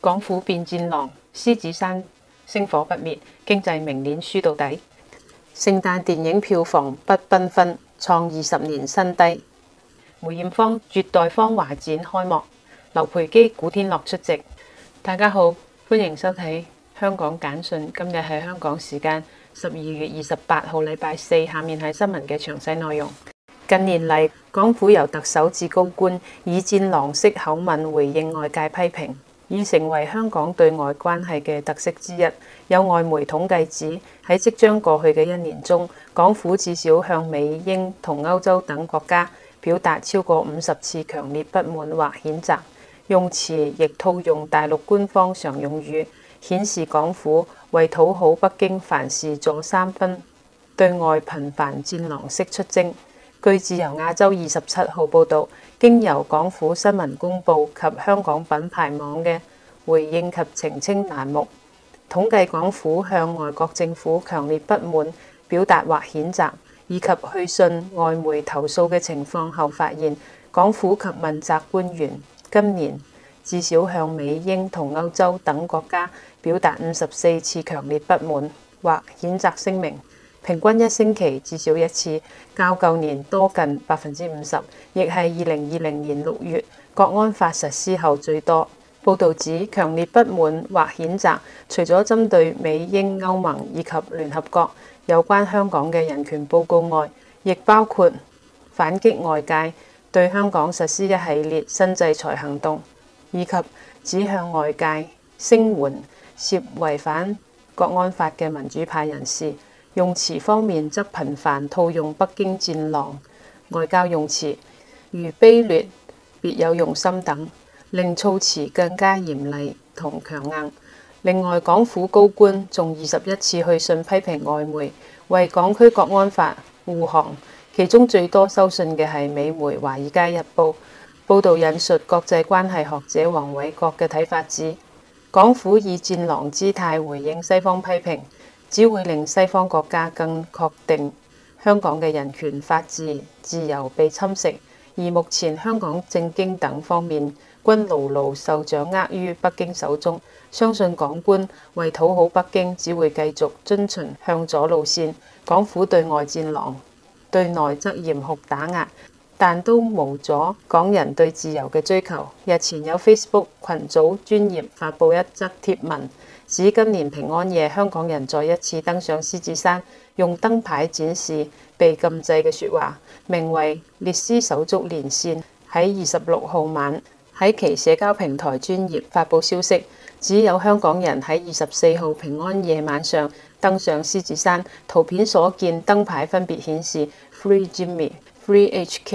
港府變戰狼，獅子山星火不滅，經濟明年輸到底。聖誕電影票房不繽紛，創20年新低。梅艷芳絕代芳華展開幕，劉培基、古天樂出席。大家好，歡迎收睇香港簡訊。今日係香港時間12月28號，禮拜四。下面係新聞嘅詳細內容。近年嚟，港府由特首至高官以戰狼式口吻回應外界批評，已成為香港對外關係嘅特色之一。有外媒統計指，喺即將過去嘅1年中，港府至少向美、英同歐洲等國家表達超過50次強烈不滿或譴責，用詞亦套用大陸官方常用語，顯示港府為討好北京，凡事做3分，對外頻繁戰狼式出征。據自由亞洲27號報導，經由港府新聞公報及香港品牌網嘅回應及澄清欄目，統計港府向外國政府強烈不滿表達或譴責，以及去信外媒投訴嘅情況後，發現港府及問責官員今年至少向美、英同歐洲等國家表達54次強烈不滿或譴責聲明。平均1星期至少1次，較舊年多近50%，亦係2020年6月國安法實施後最多。報導指，強烈不滿或譴責，除咗針對美、英、歐盟以及聯合國有關香港嘅人權報告外，亦包括反擊外界對香港實施一系列新制裁行動，以及指向外界聲援涉違反國安法嘅民主派人士。用詞方面則頻繁套用北京戰狼外交用詞，如卑劣、別有用心等，令措辭更加嚴厲同強硬。另外，港府高官仲21次去信批評外媒為港區國安法護航，其中最多收信嘅係美媒《華爾街日報》。報導引述國際關係學者黃偉國嘅睇法指，港府以戰狼姿態回應西方批評，只會令西方國家更確定香港嘅人權、法治、自由被侵蝕，而目前香港政經等方面均牢牢受掌握於北京手中。相信港官為討好北京，只會繼續遵循向左路線。港府對外戰狼，對內則嚴酷打壓，但都無阻港人對自由嘅追求。日前有 Facebook 群組專頁發布一則貼文，指今年平安夜，香港人再一次登上獅子山，用燈牌展示被禁制嘅説話，名為烈絲手足連線。喺26號晚喺其社交平台專頁發布消息，只有香港人喺24號平安夜晚上登上獅子山。圖片所見燈牌分別顯示 Free Jimmy、Free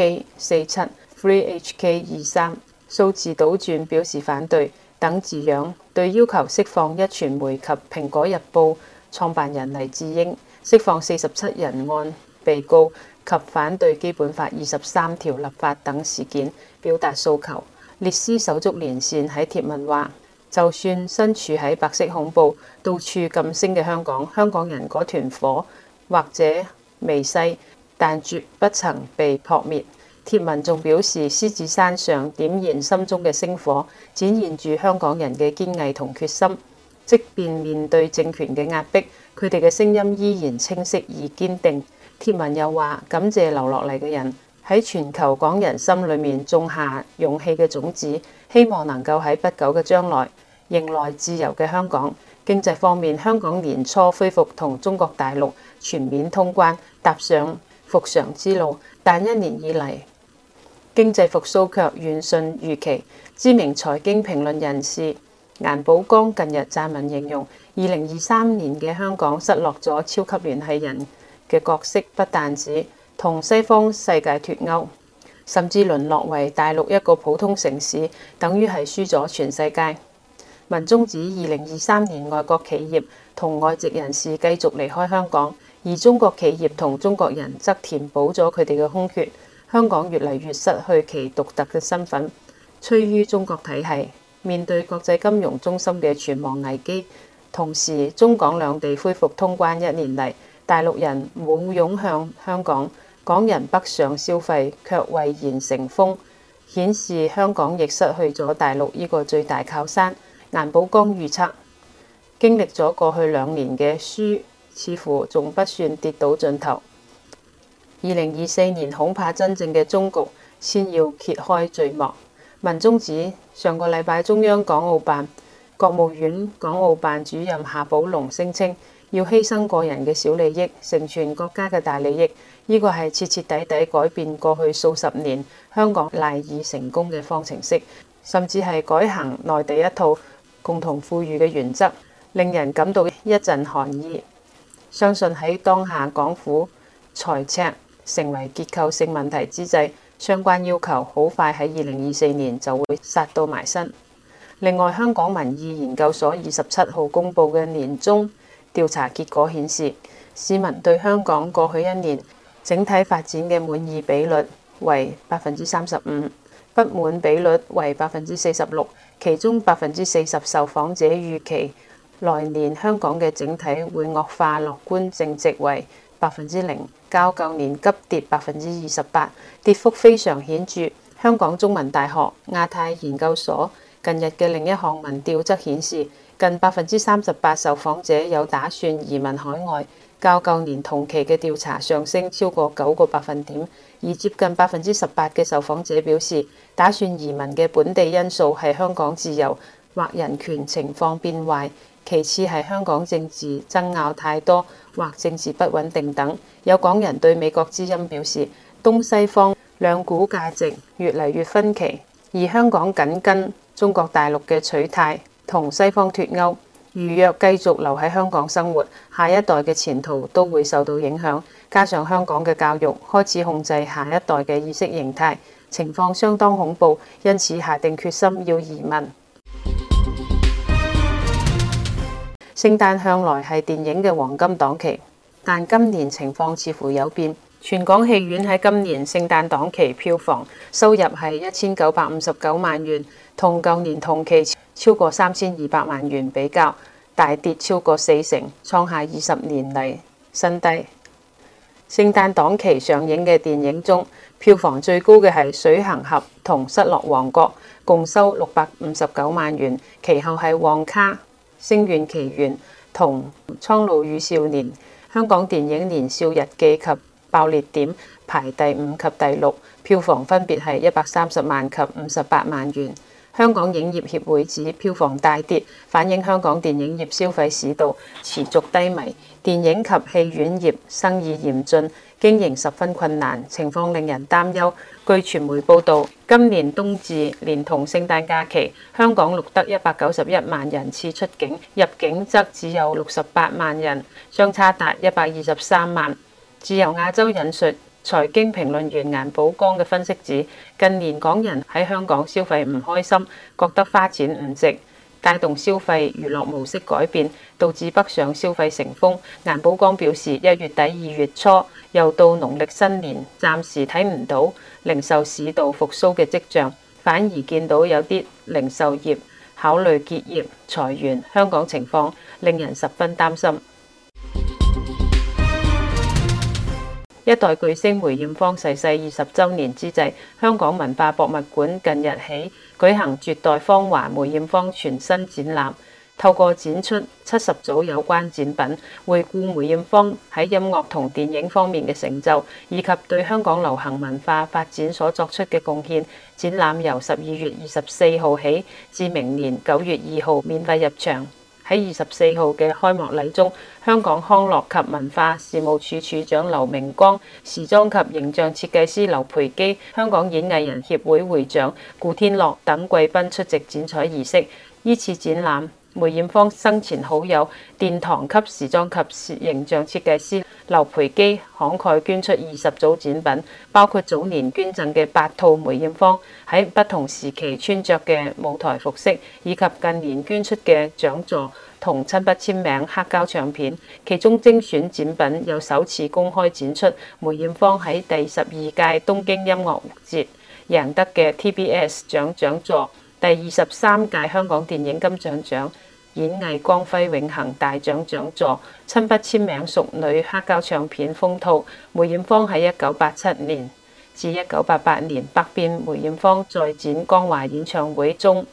HK47、Free HK23，數字倒轉表示反對等字樣，對要求釋放壹傳媒及蘋果日報創辦人黎智英、釋放47人案被告及反對基本法23條立法等事件表達訴求。烈絲手足連線喺貼文話，就算身處喺白色恐怖、到處禁聲嘅香港，香港人嗰團火或者微細，但絕不曾被撲滅。貼文仲表示，獅子山上點燃心中嘅星火，展現住香港人嘅堅毅同決心。即便面對政權嘅壓迫，佢哋嘅聲音依然清晰而堅定。貼文又話，感謝留落嚟嘅人喺全球港人心裏面種下勇氣嘅種子，希望能夠喺不久嘅將來迎來自由嘅香港。經濟方面，香港年初恢復同中國大陸全面通關，踏上復常之路，但1年以嚟，經濟復甦卻遠遜預期。知名財經評論人士顏寶剛近日撰文形容，2023年嘅香港失落咗超級聯繫人嘅角色，不但止同西方世界脫鈎，甚至淪落為大陸一個普通城市，等於係輸咗全世界。文中指2023年外國企業同外籍人士繼續離開香港，而中國企業同中國人則填補咗佢哋嘅空缺。香港越嚟越失去其獨特嘅身份，趨於中國體系。面對國際金融中心嘅存亡危機，同時中港兩地恢復通關1年嚟，大陸人冇湧向香港，港人北上消費卻蔚然成風，顯示香港亦失去咗大陸呢個最大靠山。 顏寶剛預測，經歷咗過去2年嘅書，似乎仲不算跌到盡頭。2024年恐怕真正嘅終局先要揭開序幕。文中指，上個禮拜中央港澳辦、國務院港澳辦主任夏寶龍聲稱，要犧牲個人嘅小利益，成全國家嘅大利益。呢個係徹徹底底改變過去數十年香港賴以成功嘅方程式，甚至係改行內地一套共同富裕嘅原則，令人感到一陣寒意。相信喺當下港府財赤成為結構性問題之際，相關要求好快喺2024年就會殺到埋身。另外，香港民意研究所27號公布嘅年終調查結果顯示，市民對香港過去1年整體發展嘅滿意比率為35%，不滿比率為46%，其中40%受訪者預期來年香港嘅整體會惡化，樂觀正值為0%，較舊年急跌28%，跌幅非常顯著。香港中文大學亞太研究所近日嘅另一項民調則顯示，近38%受訪者有打算移民海外，較舊年同期嘅調查上升超過9個百分點，而接近18%嘅受訪者表示，打算移民嘅本地因素係香港自由或人權情況變壞，其次係香港政治爭拗太多或政治不穩定等。有港人對美國之音表示，東西方兩股價值越嚟越分歧，而香港緊跟中國大陸嘅取態，同西方脫鈎。如若繼續留喺香港生活，下一代嘅前途都會受到影響。加上香港嘅教育開始控制下一代嘅意識形態，情況相當恐怖，因此下定決心要移民。聖誕向來係電影嘅黃金檔期，但今年情況似乎有變。全港戲院喺今年聖誕檔期票房收入係1959萬元，同舊年同期超過3200萬元比較，大跌超過40%，創下20年嚟新低。聖誕檔期上映嘅電影中，票房最高嘅係《水行俠》同《失落王國》，共收659萬元，其後係《旺卡》、《星願奇緣》同《蒼鷺與少年》。香港電影《年少日記》及《爆裂點》排第5及第6，票房分別係130萬及58萬元。香港影業協會指票房大跌，反映香港電影業消費市道持續低迷，電影及戲院業生意嚴峻，經營十分困難，情況令人擔憂。據傳媒報導，今年冬至連同聖誕假期，香港錄得191萬人次出境，入境則只有68萬人，相差達123萬。自由亞洲引述財經評論員顏寶剛嘅分析指，近年港人喺香港消費唔開心，覺得花錢唔值，帶動消費娛樂模式改變，導致北上消費成風。顏寶剛表示，1月底2月初又到農曆新年，暫時睇唔到零售市道復甦嘅跡象，反而見到有啲零售業考慮結業裁員，香港情況令人十分擔心。一代巨星梅艷芳逝世20週年之際，香港文化博物館近日起舉行絕代芳華梅艷芳全新展覽，透過展出70組有關展品，回顧梅艷芳喺音樂同電影方面嘅成就，以及對香港流行文化發展所作出嘅貢獻。展覽由12月24號起至明年9月2號免費入場。喺24號嘅開幕禮中，香港康樂及文化事務處處長劉明光、時裝及形象設計師劉培基、香港演藝人協會會長顧天樂等貴賓出席展彩儀式。依次展覽，梅艷芳生前好友殿堂級時裝及形象設計師劉培基慷慨捐出20組展品，包括早年捐贈嘅8套梅艷芳喺不同時期穿着嘅舞台服飾，以及近年捐出嘅獎座同親筆簽名黑膠唱片。其中精選展品有首次公開展出梅艷芳喺第12屆東京音樂節贏得嘅 TBS 獎座、第23屆香港電影金像獎演藝光輝永恆大獎獎座、親筆簽名淑女黑膠唱片封套。梅艷芳喺1987年至1988年百變梅艷芳在展光華演唱會中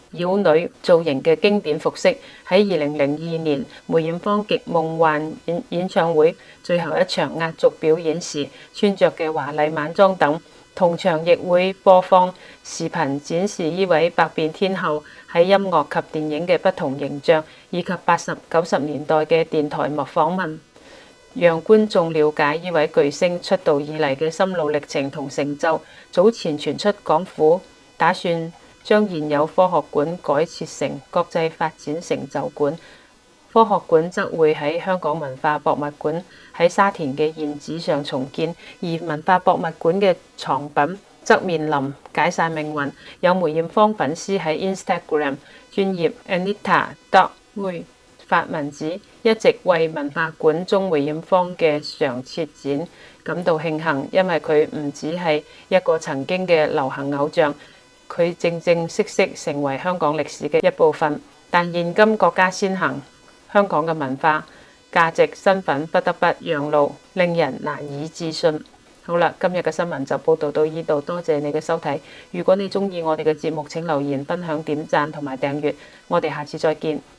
妖女造型嘅經典服飾。喺2002年梅艷芳極夢幻演唱會最後一場壓軸表演時穿着嘅華麗晚裝等，同場亦會播放視頻展示呢位百變天后喺音樂及電影嘅不同形象，以及80、90年代嘅電台幕訪問，讓觀眾了解呢位巨星出道以嚟嘅心路歷程同成就。早前傳出港府打算將現有科學館改設成國際發展成就館，科學館則會喺香港文化博物館喺沙田嘅現址上重建，而文化博物館嘅藏品則面臨解散命運。有梅艷芳粉絲喺 Instagram 專頁 Anita.Hui 發文指，一直為文化館中梅艷芳嘅常設展感到慶幸，因為佢唔只係一個曾經嘅流行偶像，佢正正式式成為香港歷史嘅一部分。但現今國家先行，香港嘅文化價值身份不得不讓路，令人難以置信。好啦，今日嘅新聞就報道到呢度，多謝你嘅收睇。如果你鍾意我哋嘅節目，請留言、分享、點讚同埋訂閱。我哋下次再見。